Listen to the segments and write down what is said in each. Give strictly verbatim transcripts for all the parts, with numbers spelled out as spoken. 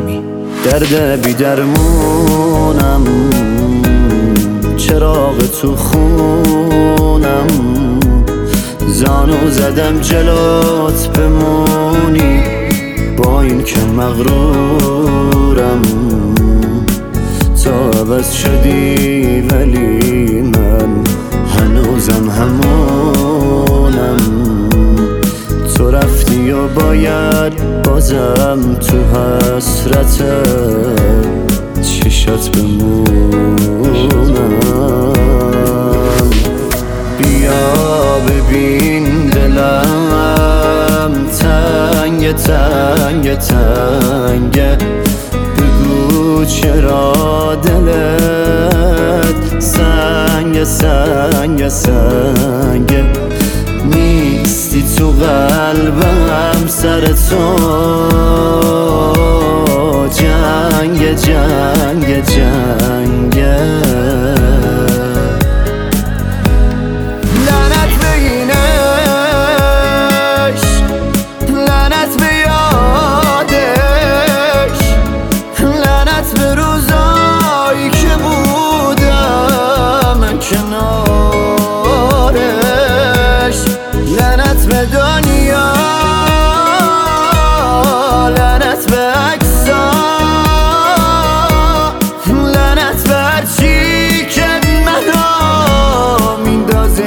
حاتمی. درد بی درمونم، چراغ تو خونم، زانو زدم جلوت بمونی، با این که مغرورم. تو عوض شدی ولی من هنوزم همونم. تو رفتی و باید بازم تو حسرت چشات بمونم. بیا ببین دلم تنگ تنگ تنگه، بگو چرا دلت سنگ سنگ سنگه. نیستی تو قلبم، سر تو جنگ جنگ جنگه. لعنت به اینش، لعنت به یادش، لعنت به روزایی که بودم کنارش، لعنت به دنیا، لعنت به عکسا، لعنت به هرچی که منو میندازه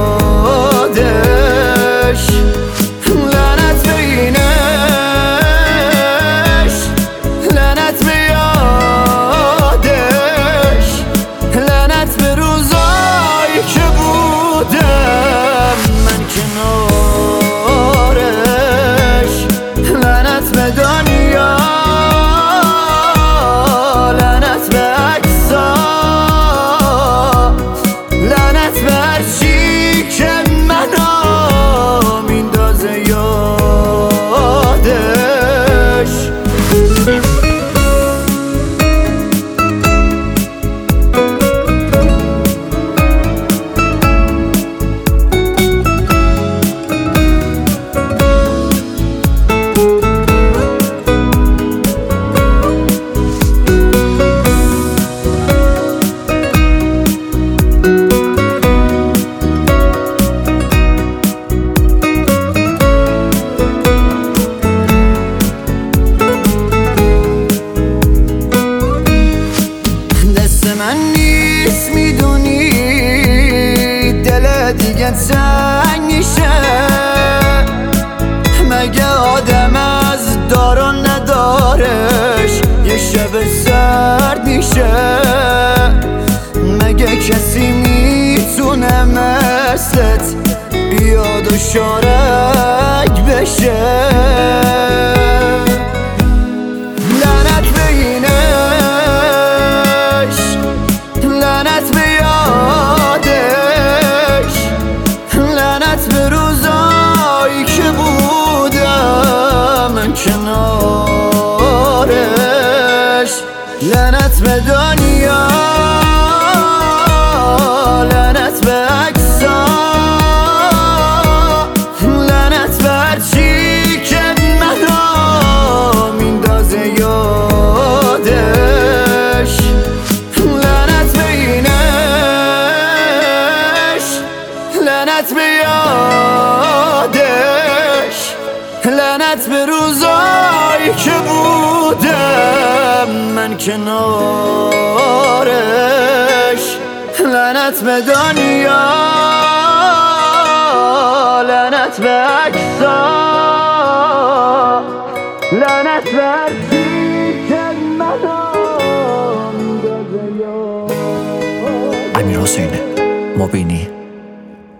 یادش. لعنت به اینش، لعنت به یادش، لعنت به روزایی که بودم من کنارش، لعنت به دنیا، لعنت به عکسا، لعنت به هرچی که منو میندازه یادش. من نیست میدونی دل دیگه تنگ میشه، مگه آدم از دار و ندارش یه شب سرد میشه؟ مگه کسی میتونه مثلت بیاد و شارک بشه؟ لعنت به اینش، لعنت به یادش، لعنت به روزایی که بودم کنارش، لعنت به دنیا، لعنت به عکسا، لعنت به هرچی که منو میندازه یادش. لعنت به یادش، لعنت به روزایی که بودم من کنارش، لعنت به دنیا، لعنت به عکسا، لعنت به هرچی که منو میندازه یادش. امیر حسین مبینی.